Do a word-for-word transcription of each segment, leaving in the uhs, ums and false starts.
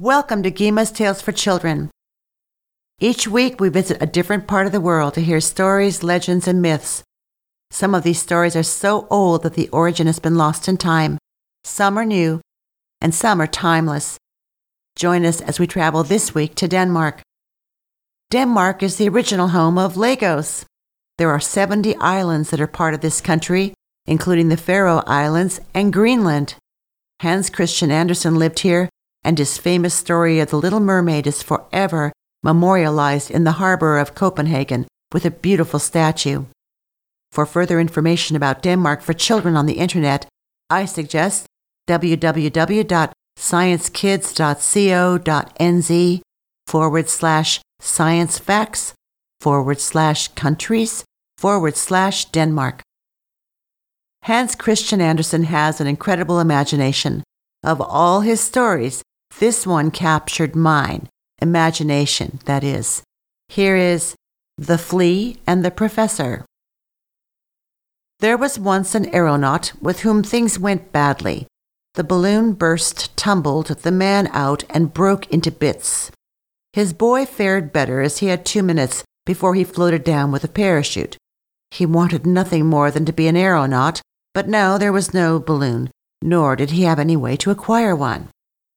Welcome to Gima's Tales for Children. Each week we visit a different part of the world to hear stories, legends, and myths. Some of these stories are so old that the origin has been lost in time. Some are new, and some are timeless. Join us as we travel this week to Denmark. Denmark is the original home of Lagos. There are seventy islands that are part of this country, including the Faroe Islands and Greenland. Hans Christian Andersen lived here, and his famous story of the Little Mermaid is forever memorialized in the harbor of Copenhagen with a beautiful statue. For further information about Denmark for children on the internet, I suggest www.sciencekids.co.nz forward slash sciencefacts forward slash countries forward slash Denmark. Hans Christian Andersen has an incredible imagination. Of all his stories, this one captured mine. Imagination, that is. Here is The Flea and the Professor. There was once an aeronaut with whom things went badly. The balloon burst, tumbled the man out, and broke into bits. His boy fared better as he had two minutes before he floated down with a parachute. He wanted nothing more than to be an aeronaut, but now there was no balloon, nor did he have any way to acquire one.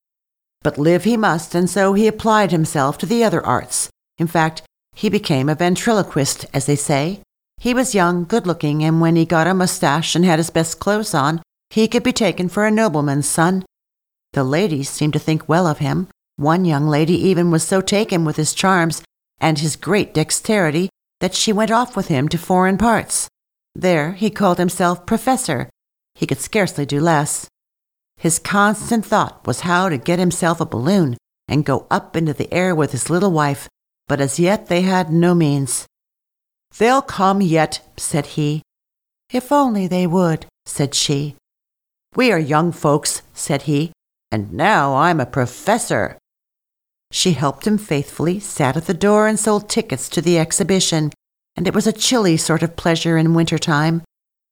But live he must, and so he applied himself to the other arts. In fact, he became a ventriloquist, as they say. He was young, good-looking, and when he got a mustache and had his best clothes on, he could be taken for a nobleman's son. The ladies seemed to think well of him. One young lady even was so taken with his charms and his great dexterity that she went off with him to foreign parts. There he called himself Professor. He could scarcely do less. His constant thought was how to get himself a balloon and go up into the air with his little wife, but as yet they had no means. "They'll come yet," said he. "If only they would," said she. "We are young folks," said he, "and now I'm a professor." She helped him faithfully, sat at the door and sold tickets to the exhibition, and it was a chilly sort of pleasure in winter time.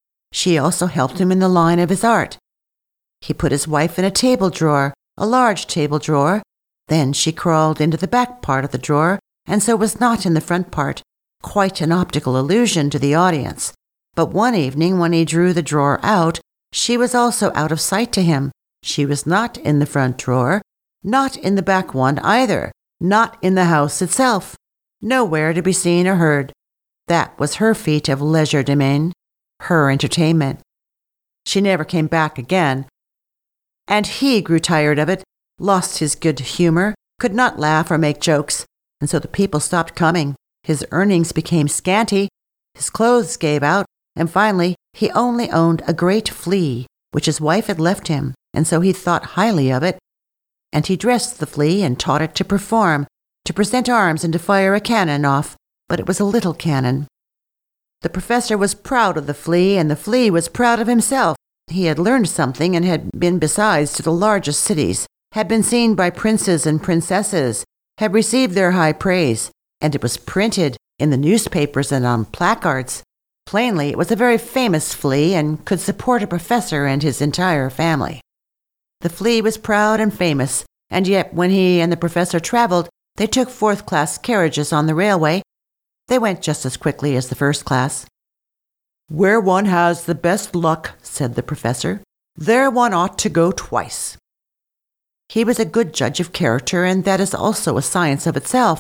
She also helped him in the line of his art. He put his wife in a table drawer, a large table drawer. Then she crawled into the back part of the drawer, and so was not in the front part, quite an optical illusion to the audience. But one evening when he drew the drawer out, she was also out of sight to him. She was not in the front drawer, not in the back one either, not in the house itself, nowhere to be seen or heard. That was her feat of legerdemain, her entertainment. She never came back again, and he grew tired of it, lost his good humor, could not laugh or make jokes, and so the people stopped coming. His earnings became scanty, his clothes gave out, and finally he only owned a great flea, which his wife had left him, and so he thought highly of it. And he dressed the flea and taught it to perform, to present arms and to fire a cannon off, but it was a little cannon. The professor was proud of the flea, and the flea was proud of himself. He had learned something and had been besides to the largest cities, had been seen by princes and princesses, had received their high praise, and it was printed in the newspapers and on placards. Plainly, it was a very famous flea and could support a professor and his entire family. The flea was proud and famous, and yet when he and the professor traveled, they took fourth-class carriages on the railway. They went just as quickly as the first class. "Where one has the best luck," said the professor, "there one ought to go twice." He was a good judge of character, and that is also a science of itself.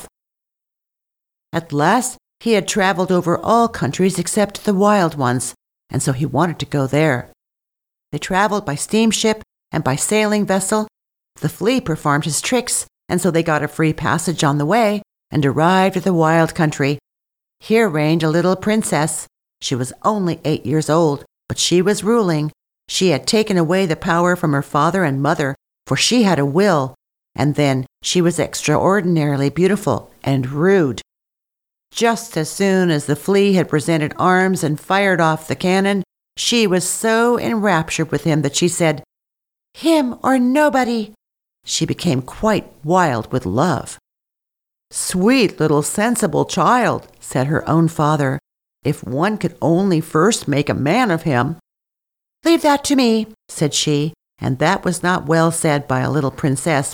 At last, he had traveled over all countries except the wild ones, and so he wanted to go there. They traveled by steamship and by sailing vessel. The flea performed his tricks, and so they got a free passage on the way and arrived at the wild country. Here reigned a little princess. She was only eight years old, but she was ruling. She had taken away the power from her father and mother, for she had a will, and then she was extraordinarily beautiful and rude. Just as soon as the flea had presented arms and fired off the cannon, she was so enraptured with him that she said, "Him or nobody." She became quite wild with love. "Sweet little sensible child," said her own father. "If one could only first make a man of him." "Leave that to me," said she, and that was not well said by a little princess when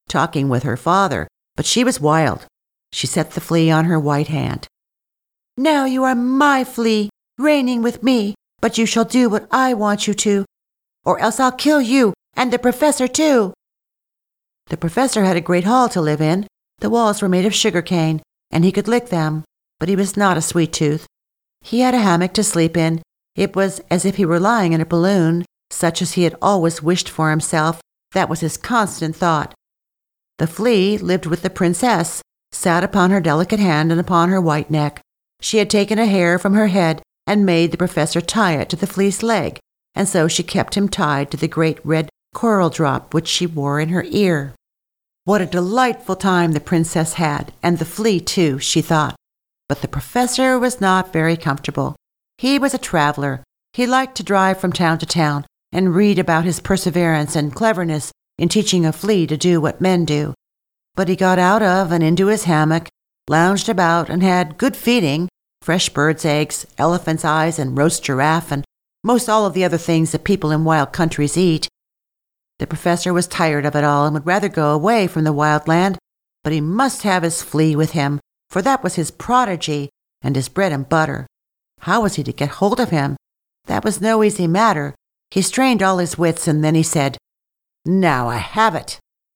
talking with her father, but she was wild. She set the flea on her white hand. "Now you are my flea, reigning with me, but you shall do what I want you to, or else I'll kill you and the professor too." The professor had a great hall to live in. The walls were made of sugar cane, and he could lick them, but he was not a sweet tooth. He had a hammock to sleep in. It was as if he were lying in a balloon, such as he had always wished for himself. That was his constant thought. The flea lived with the princess, sat upon her delicate hand and upon her white neck. She had taken a hair from her head and made the professor tie it to the flea's leg, and so she kept him tied to the great red coral drop which she wore in her ear. What a delightful time the princess had, and the flea too, she thought. But the professor was not very comfortable. He was a traveler. He liked to drive from town to town and read about his perseverance and cleverness in teaching a flea to do what men do. But he got out of and into his hammock, lounged about, and had good feeding, fresh birds' eggs, elephant's eyes, and roast giraffe, and most all of the other things that people in wild countries eat. The professor was tired of it all and would rather go away from the wild land, but he must have his flea with him, for that was his prodigy and his bread and butter. How was he to get hold of him? That was no easy matter. He strained all his wits, and then he said, "Now I have it.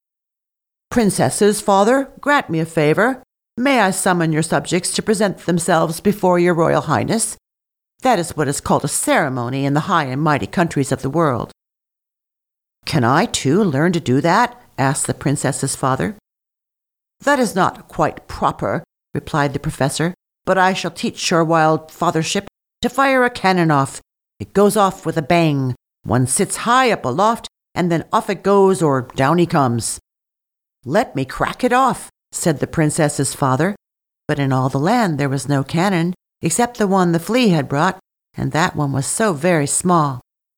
Princesses, father, grant me a favor. May I summon your subjects to present themselves before your royal highness? That is what is called a ceremony in the high and mighty countries of the world." "Can I, too, learn to do that?" asked the princess's father. "That is not quite proper," replied the professor, "but I shall teach your wild fathership to fire a cannon off. It goes off with a bang. One sits high up aloft, and then off it goes, or down he comes." "Let me crack it off," said the princess's father. But in all the land there was no cannon, except the one the flea had brought, and that one was so very small.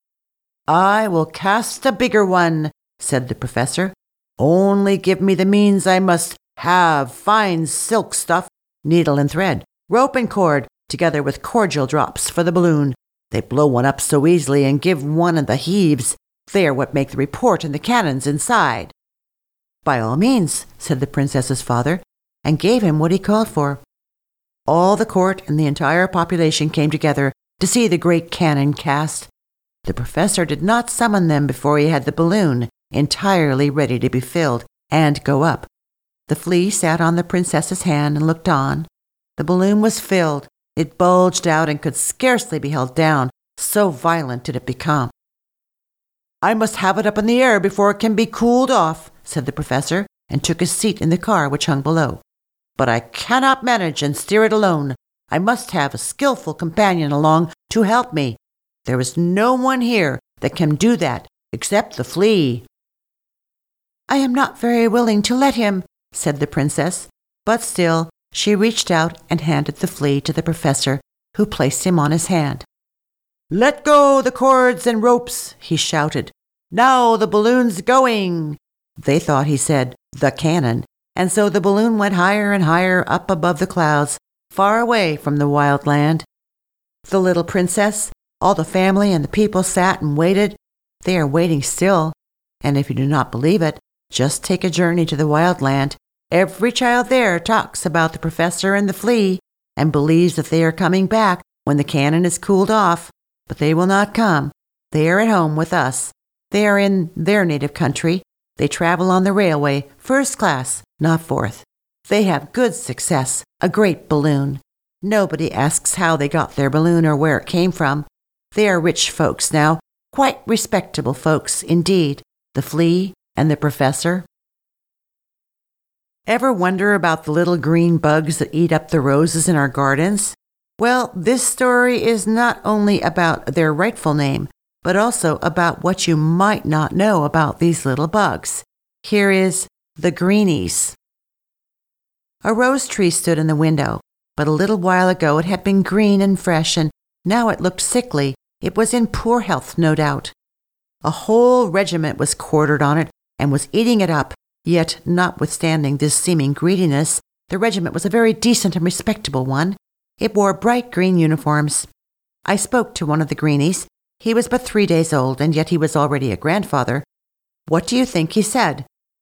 "I will cast a bigger one," said the professor. "Only give me the means. I must have fine silk stuff, needle and thread, rope and cord, together with cordial drops for the balloon. They blow one up so easily and give one the heaves. They are what make the report in the cannons inside." "By all means," said the princess's father, and gave him what he called for. All the court and the entire population came together to see the great cannon cast. The professor did not summon them before he had the balloon entirely ready to be filled and go up. The flea sat on the princess's hand and looked on. The balloon was filled. It bulged out and could scarcely be held down, so violent did it become. "I must have it up in the air before it can be cooled off," said the professor, and took his seat in the car which hung below. "But I cannot manage and steer it alone. I must have a skillful companion along to help me. There is no one here that can do that except the flea." "I am not very willing to let him," said the princess, but still she reached out and handed the flea to the professor, who placed him on his hand. "Let go the cords and ropes," he shouted. "Now the balloon's going." They thought he said, "the cannon," and so the balloon went higher and higher up above the clouds, far away from the wild land. The little princess, all the family and the people sat and waited. They are waiting still, and if you do not believe it, just take a journey to the wild land. Every child there talks about the professor and the flea, and believes that they are coming back when the cannon is cooled off. But they will not come. They are at home with us. They are in their native country. They travel on the railway, first class, not fourth. They have good success, a great balloon. Nobody asks how they got their balloon or where it came from. They are rich folks now, quite respectable folks indeed, the flea and the professor. Ever wonder about the little green bugs that eat up the roses in our gardens? Well, this story is not only about their rightful name, but also about what you might not know about these little bugs. Here is the greenies. A rose tree stood in the window, but a little while ago it had been green and fresh, and now it looked sickly. It was in poor health, no doubt. A whole regiment was quartered on it and was eating it up, yet notwithstanding this seeming greediness, the regiment was a very decent and respectable one. It wore bright green uniforms. I spoke to one of the greenies. He was but three days old, and yet he was already a grandfather. What do you think he said?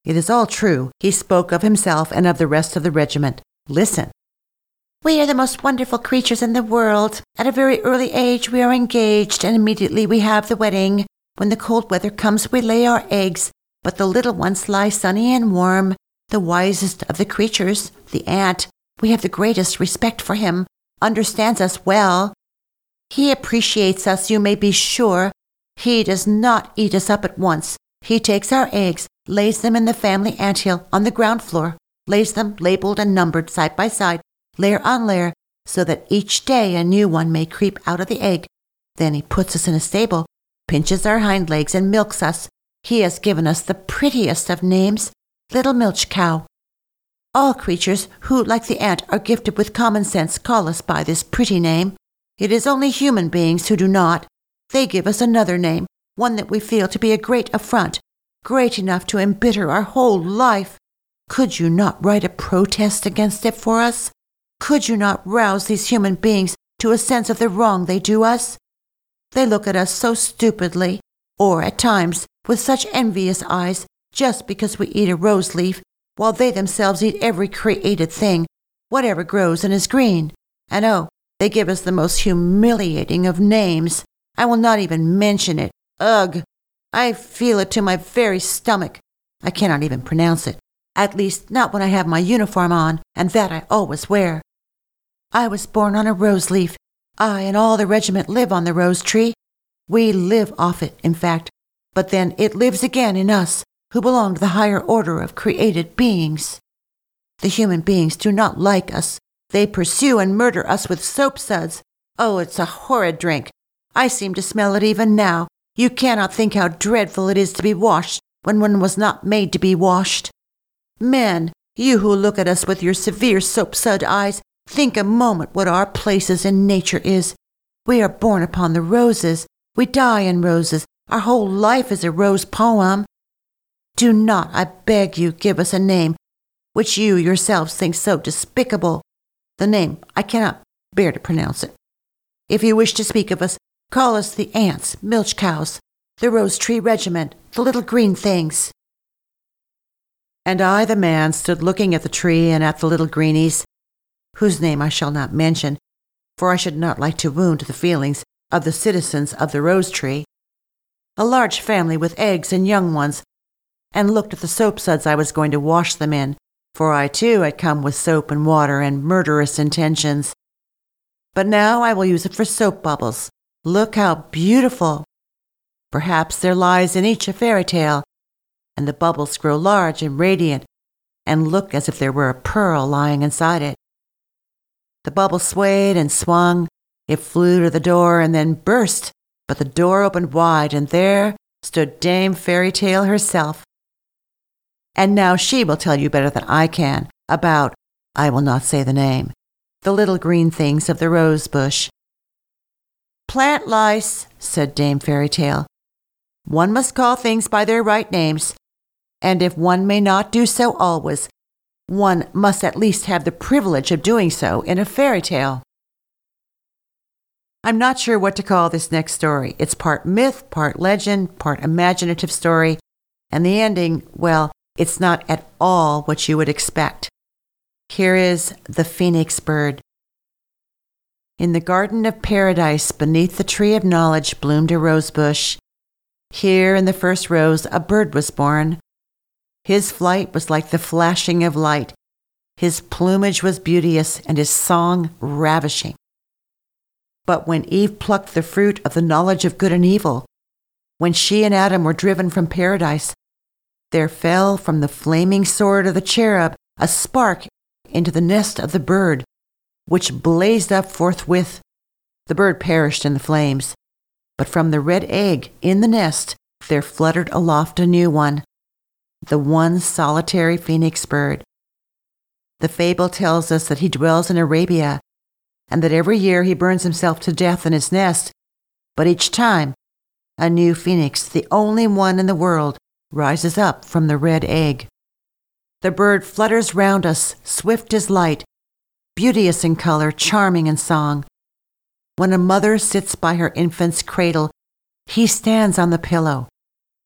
It is all true. He spoke of himself and of the rest of the regiment. Listen. We are the most wonderful creatures in the world. At a very early age we are engaged, and immediately we have the wedding. When the cold weather comes, we lay our eggs, but the little ones lie sunny and warm. The wisest of the creatures, the ant, we have the greatest respect for him, understands us well. He appreciates us, you may be sure. He does not eat us up at once. He takes our eggs, lays them in the family anthill on the ground floor, lays them labeled and numbered side by side, layer on layer, so that each day a new one may creep out of the egg. Then he puts us in a stable, pinches our hind legs, and milks us. He has given us the prettiest of names, Little Milch Cow. All creatures who, like the ant, are gifted with common sense call us by this pretty name. It is only human beings who do not. They give us another name, one that we feel to be a great affront, great enough to embitter our whole life. Could you not write a protest against it for us? Could you not rouse these human beings to a sense of the wrong they do us? They look at us so stupidly, or at times with such envious eyes, just because we eat a rose leaf, while they themselves eat every created thing, whatever grows and is green. And oh, they give us the most humiliating of names. I will not even mention it. Ugh! I feel it to my very stomach. I cannot even pronounce it. At least not when I have my uniform on, and that I always wear. I was born on a rose leaf. I and all the regiment live on the rose tree. We live off it, in fact, but then it lives again in us, who belong to the higher order of created beings. The human beings do not like us. They pursue and murder us with soap suds. Oh, it's a horrid drink. I seem to smell it even now. You cannot think how dreadful it is to be washed when one was not made to be washed. Men, you who look at us with your severe soap-sud eyes, think a moment what our places in nature is. We are born upon the roses. We die in roses. Our whole life is a rose poem. Do not, I beg you, give us a name which you yourselves think so despicable. The name, I cannot bear to pronounce it. If you wish to speak of us, call us the ants, milch cows, the rose tree regiment, the little green things. And I, the man, stood looking at the tree and at the little greenies, whose name I shall not mention, for I should not like to wound the feelings of the citizens of the rose tree, a large family with eggs and young ones, and looked at the soap suds I was going to wash them in, for I too had come with soap and water and murderous intentions. But now I will use it for soap bubbles. Look how beautiful! Perhaps there lies in each a fairy tale, and the bubbles grow large and radiant, and look as if there were a pearl lying inside it. The bubble swayed and swung. It flew to the door and then burst, but the door opened wide, and there stood Dame Fairy Tale herself. And now she will tell you better than I can about, I will not say the name, the little green things of the rose bush. Plant lice, said Dame Fairy Tale. One must call things by their right names, and if one may not do so always, one must at least have the privilege of doing so in a fairy tale. I'm not sure what to call this next story. It's part myth, part legend, part imaginative story, and the ending, well, it's not at all what you would expect. Here is the phoenix bird. In the garden of paradise, beneath the tree of knowledge, bloomed a rose bush. Here in the first rose a bird was born. His flight was like the flashing of light. His plumage was beauteous and his song ravishing. But when Eve plucked the fruit of the knowledge of good and evil, when she and Adam were driven from paradise, there fell from the flaming sword of the cherub a spark into the nest of the bird, which blazed up forthwith. The bird perished in the flames, but from the red egg in the nest there fluttered aloft a new one, the one solitary phoenix bird. The fable tells us that he dwells in Arabia, and that every year he burns himself to death in his nest, but each time a new phoenix, the only one in the world, rises up from the red egg. The bird flutters round us, swift as light, beauteous in color, charming in song. When a mother sits by her infant's cradle, he stands on the pillow.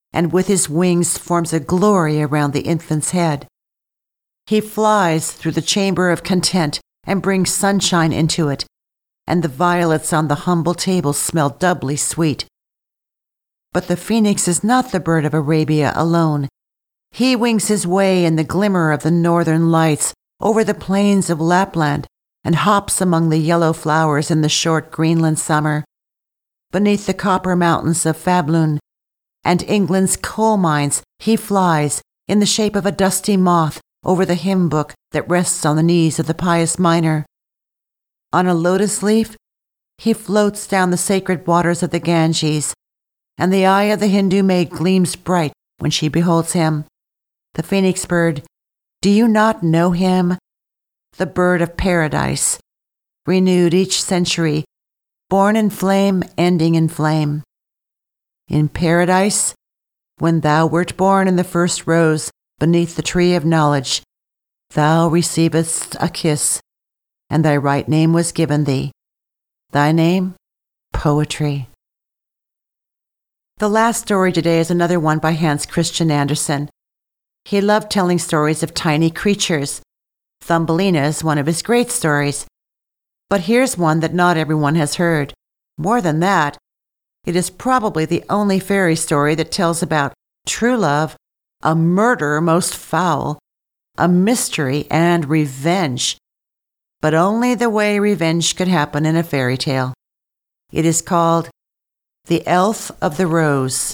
and with his wings forms a glory around the infant's head. He flies through the chamber of content and brings sunshine into it, and the violets on the humble table smell doubly sweet. But the phoenix is not the bird of Arabia alone. He wings his way in the glimmer of the northern lights over the plains of Lapland and hops among the yellow flowers in the short Greenland summer, beneath the copper mountains of Fablun and England's coal mines. He flies in the shape of a dusty moth over the hymn book that rests on the knees of the pious miner. On a lotus leaf, he floats down the sacred waters of the Ganges, and the eye of the Hindu maid gleams bright when she beholds him. The phoenix bird, do you not know him? The bird of paradise, renewed each century, born in flame, ending in flame. In paradise, when thou wert born in the first rose beneath the tree of knowledge, thou receivedst a kiss, and thy right name was given thee. Thy name, poetry. The last story today is another one by Hans Christian Andersen. He loved telling stories of tiny creatures. Thumbelina is one of his great stories. But here's one that not everyone has heard. More than that, it is probably the only fairy story that tells about true love, a murder most foul, a mystery, and revenge. But only the way revenge could happen in a fairy tale. It is called The Elf of the Rose.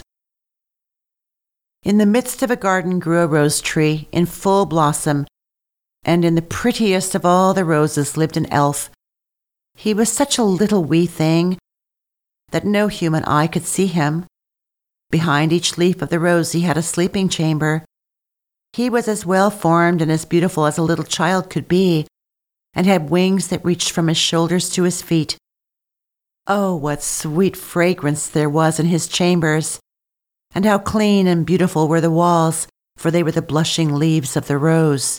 In the midst of a garden grew a rose tree in full blossom, and in the prettiest of all the roses lived an elf. He was such a little wee thing that no human eye could see him. Behind each leaf of the rose he had a sleeping chamber. He was as well formed and as beautiful as a little child could be, and had wings that reached from his shoulders to his feet. Oh, what sweet fragrance there was in his chambers, and how clean and beautiful were the walls, for they were the blushing leaves of the rose.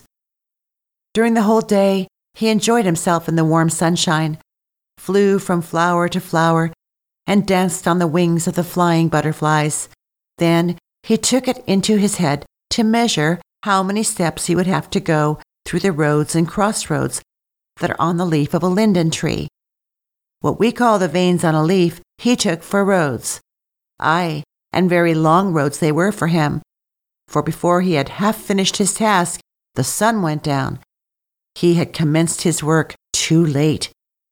During the whole day, he enjoyed himself in the warm sunshine, flew from flower to flower, and danced on the wings of the flying butterflies. Then he took it into his head to measure how many steps he would have to go through the roads and crossroads that are on the leaf of a linden tree. What we call the veins on a leaf, he took for roads. Aye, and very long roads they were for him, for before he had half finished his task, the sun went down. He had commenced his work too late.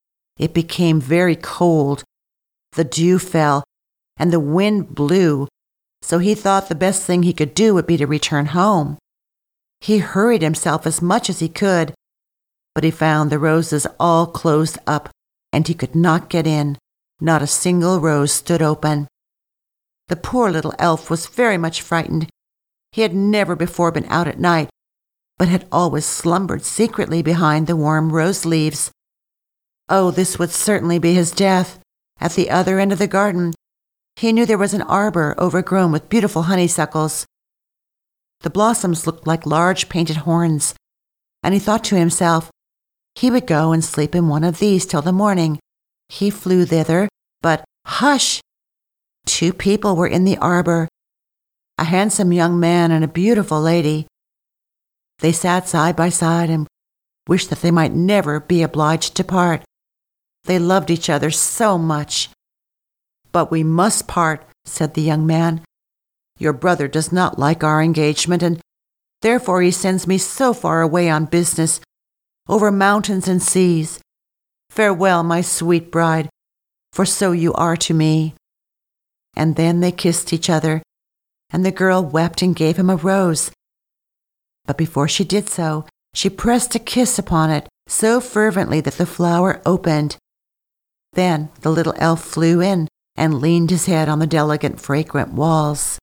It became very cold. The dew fell, and the wind blew, so he thought the best thing he could do would be to return home. He hurried himself as much as he could, but he found the roses all closed up, and he could not get in. Not a single rose stood open. The poor little elf was very much frightened. He had never before been out at night, but had always slumbered secretly behind the warm rose leaves. Oh, this would certainly be his death. At the other end of the garden, he knew there was an arbor overgrown with beautiful honeysuckles. The blossoms looked like large painted horns, and he thought to himself, he would go and sleep in one of these till the morning. He flew thither, but hush! Two people were in the arbor, a handsome young man and a beautiful lady. They sat side by side and wished that they might never be obliged to part. They loved each other so much. But we must part, said the young man. Your brother does not like our engagement, and therefore he sends me so far away on business, over mountains and seas. Farewell, my sweet bride, for so you are to me. And then they kissed each other, and the girl wept and gave him a rose. But before she did so, she pressed a kiss upon it so fervently that the flower opened. Then the little elf flew in and leaned his head on the delicate, fragrant walls.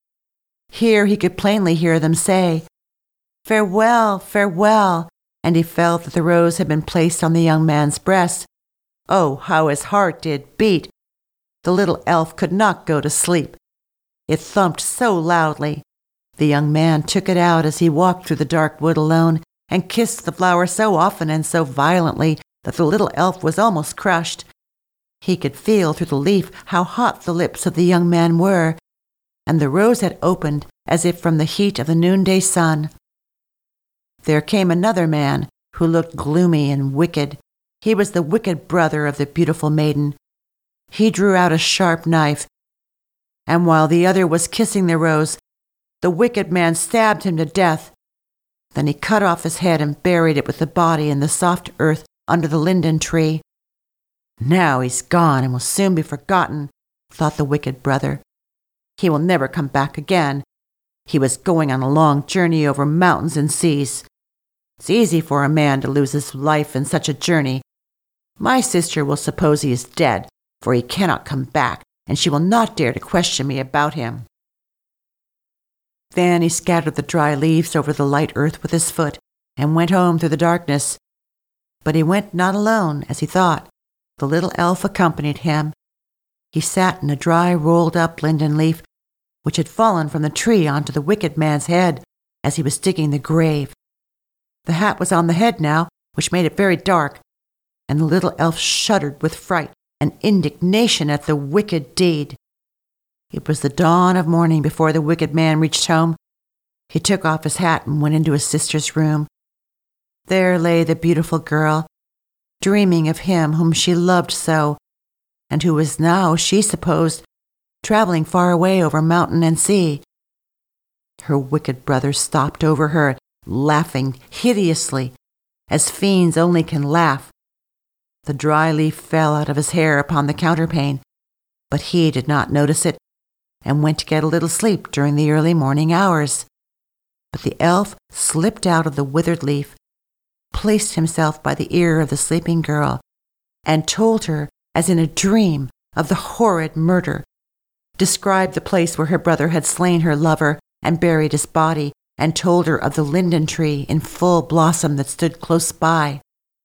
Here he could plainly hear them say, "Farewell, farewell," and he felt that the rose had been placed on the young man's breast. Oh, how his heart did beat! The little elf could not go to sleep. It thumped so loudly. The young man took it out as he walked through the dark wood alone, and kissed the flower so often and so violently that the little elf was almost crushed. He could feel through the leaf how hot the lips of the young man were, and the rose had opened as if from the heat of the noonday sun. There came another man who looked gloomy and wicked. He was the wicked brother of the beautiful maiden. He drew out a sharp knife, and while the other was kissing the rose, the wicked man stabbed him to death. Then he cut off his head and buried it with the body in the soft earth under the linden tree. Now he's gone and will soon be forgotten, thought the wicked brother. He will never come back again. He was going on a long journey over mountains and seas. It's easy for a man to lose his life in such a journey. My sister will suppose he is dead, for he cannot come back, and she will not dare to question me about him. Then he scattered the dry leaves over the light earth with his foot, and went home through the darkness. But he went not alone, as he thought. The little elf accompanied him. He sat in a dry, rolled-up linden leaf, which had fallen from the tree onto the wicked man's head as he was digging the grave. The hat was on the head now, which made it very dark, and the little elf shuddered with fright and indignation at the wicked deed. It was the dawn of morning before the wicked man reached home. He took off his hat and went into his sister's room. There lay the beautiful girl, dreaming of him whom she loved so, and who was now, she supposed, traveling far away over mountain and sea. Her wicked brother stopped over her, laughing hideously, as fiends only can laugh. The dry leaf fell out of his hair upon the counterpane, but he did not notice it, and went to get a little sleep during the early morning hours. But the elf slipped out of the withered leaf, placed himself by the ear of the sleeping girl, and told her, as in a dream, of the horrid murder, described the place where her brother had slain her lover and buried his body, and told her of the linden tree in full blossom that stood close by.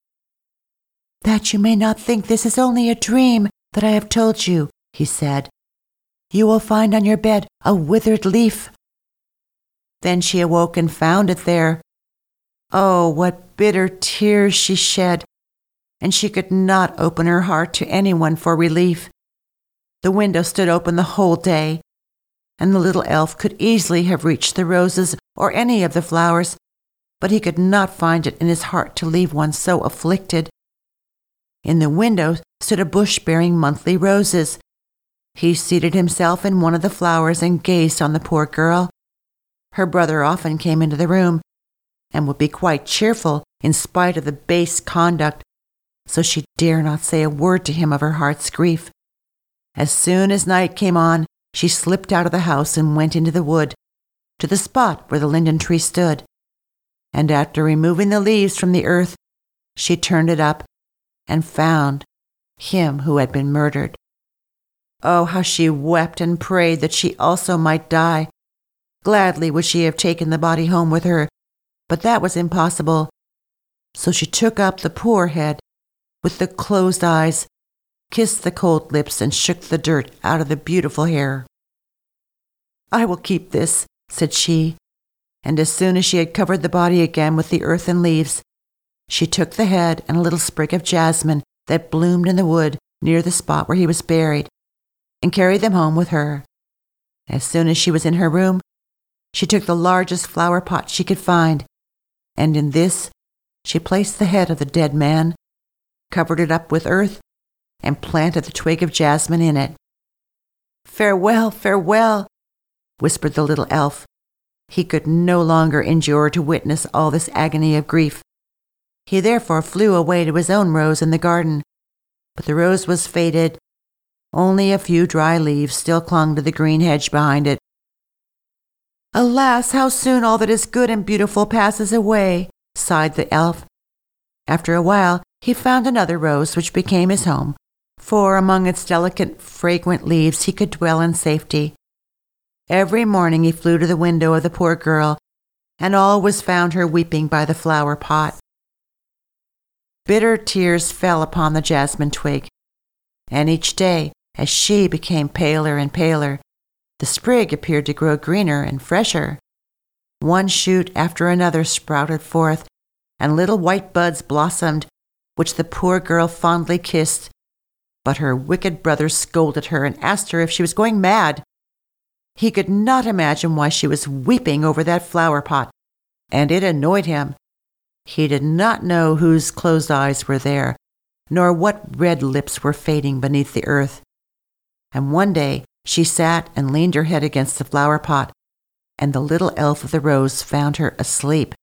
"That you may not think this is only a dream that I have told you," he said, "you will find on your bed a withered leaf." Then she awoke and found it there. Oh, what bitter tears she shed, and she could not open her heart to anyone for relief. The window stood open the whole day, and the little elf could easily have reached the roses or any of the flowers, but he could not find it in his heart to leave one so afflicted. In the window stood a bush bearing monthly roses. He seated himself in one of the flowers and gazed on the poor girl. Her brother often came into the room, and would be quite cheerful in spite of the base conduct, so she dare not say a word to him of her heart's grief. As soon as night came on, she slipped out of the house and went into the wood, to the spot where the linden tree stood, and after removing the leaves from the earth, she turned it up and found him who had been murdered. Oh, how she wept and prayed that she also might die. Gladly would she have taken the body home with her, but that was impossible. So she took up the poor head with the closed eyes, kissed the cold lips, and shook the dirt out of the beautiful hair. "I will keep this," said she, and as soon as she had covered the body again with the earth and leaves, she took the head and a little sprig of jasmine that bloomed in the wood near the spot where he was buried, and carried them home with her. As soon as she was in her room, she took the largest flower pot she could find, and in this she placed the head of the dead man, covered it up with earth, and planted the twig of jasmine in it. "Farewell, farewell," whispered the little elf. He could no longer endure to witness all this agony of grief. He therefore flew away to his own rose in the garden, but the rose was faded. Only a few dry leaves still clung to the green hedge behind it. "Alas, how soon all that is good and beautiful passes away," sighed the elf. After a while, he found another rose which became his home, for among its delicate, fragrant leaves he could dwell in safety. Every morning he flew to the window of the poor girl, and always found her weeping by the flower pot. Bitter tears fell upon the jasmine twig, and each day, as she became paler and paler, the sprig appeared to grow greener and fresher. One shoot after another sprouted forth, and little white buds blossomed, which the poor girl fondly kissed. But her wicked brother scolded her and asked her if she was going mad. He could not imagine why she was weeping over that flower pot, and it annoyed him. He did not know whose closed eyes were there, nor what red lips were fading beneath the earth. And one day she sat and leaned her head against the flower pot, and the little elf of the rose found her asleep.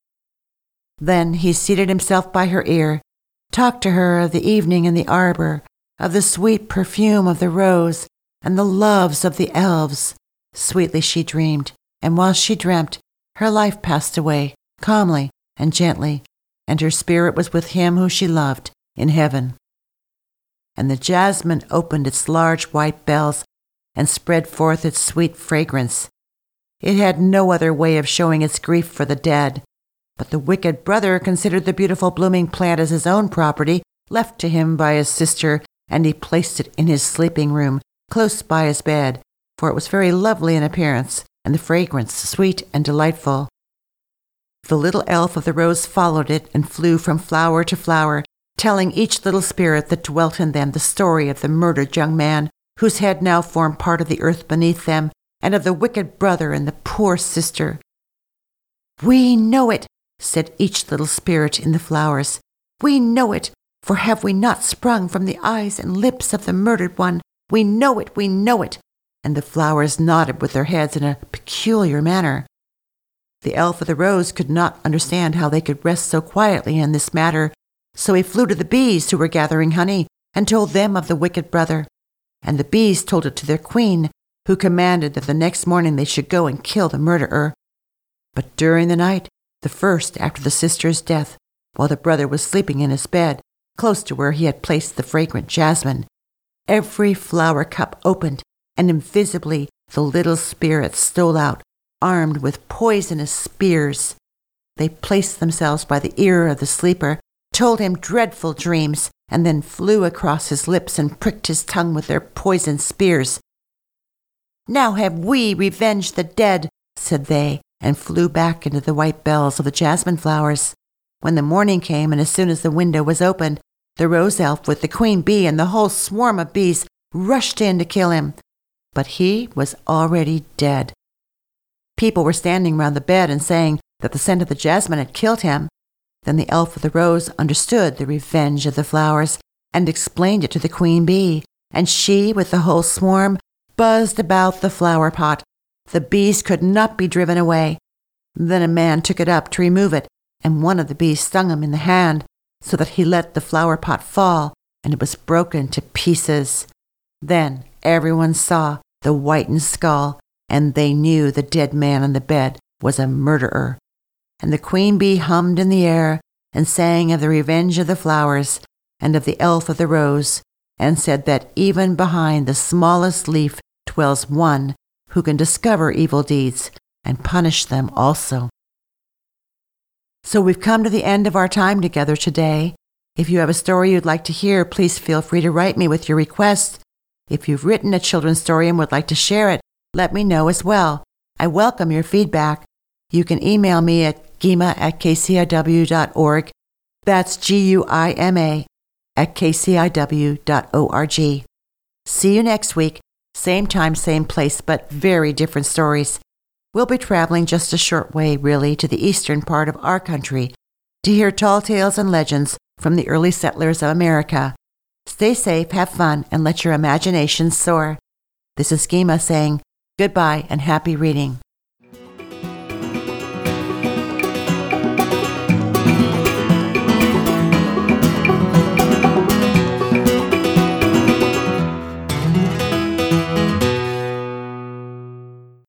Then he seated himself by her ear, talked to her of the evening in the arbor, of the sweet perfume of the rose, and the loves of the elves. Sweetly she dreamed, and while she dreamt, her life passed away, calmly and gently, and her spirit was with him who she loved in heaven. And the jasmine opened its large white bells and spread forth its sweet fragrance. It had no other way of showing its grief for the dead, but the wicked brother considered the beautiful blooming plant as his own property, left to him by his sister, and he placed it in his sleeping room, close by his bed, for it was very lovely in appearance, and the fragrance sweet and delightful. The little elf of the rose followed it and flew from flower to flower, telling each little spirit that dwelt in them the story of the murdered young man, whose head now formed part of the earth beneath them, and of the wicked brother and the poor sister. "We know it," said each little spirit in the flowers. "We know it, for have we not sprung from the eyes and lips of the murdered one? We know it, we know it." And the flowers nodded with their heads in a peculiar manner. The elf of the rose could not understand how they could rest so quietly in this matter, so he flew to the bees who were gathering honey, and told them of the wicked brother. And the bees told it to their queen, who commanded that the next morning they should go and kill the murderer. But during the night, the first after the sister's death, while the brother was sleeping in his bed, close to where he had placed the fragrant jasmine, every flower cup opened, and invisibly the little spirits stole out, armed with poisonous spears. They placed themselves by the ear of the sleeper, told him dreadful dreams, and then flew across his lips and pricked his tongue with their poisoned spears. "Now have we revenged the dead," said they, and flew back into the white bells of the jasmine flowers. When the morning came, and as soon as the window was opened, the rose elf with the queen bee and the whole swarm of bees rushed in to kill him. But he was already dead. People were standing round the bed and saying that the scent of the jasmine had killed him. Then the elf of the rose understood the revenge of the flowers and explained it to the queen bee, and she, with the whole swarm, buzzed about the flower pot. The bees could not be driven away. Then a man took it up to remove it, and one of the bees stung him in the hand, so that he let the flower pot fall, and it was broken to pieces. Then everyone saw the whitened skull, and they knew the dead man on the bed was a murderer. And the queen bee hummed in the air and sang of the revenge of the flowers and of the elf of the rose, and said that even behind the smallest leaf dwells one who can discover evil deeds and punish them also. So we've come to the end of our time together today. If you have a story you'd like to hear, please feel free to write me with your request. If you've written a children's story and would like to share it, let me know as well. I welcome your feedback. You can email me at guima at k c i w dot org. That's G U I M A at k c i w dot org. See you next week. Same time, same place, but very different stories. We'll be traveling just a short way, really, to the eastern part of our country to hear tall tales and legends from the early settlers of America. Stay safe, have fun, and let your imagination soar. This is Guima saying goodbye and happy reading.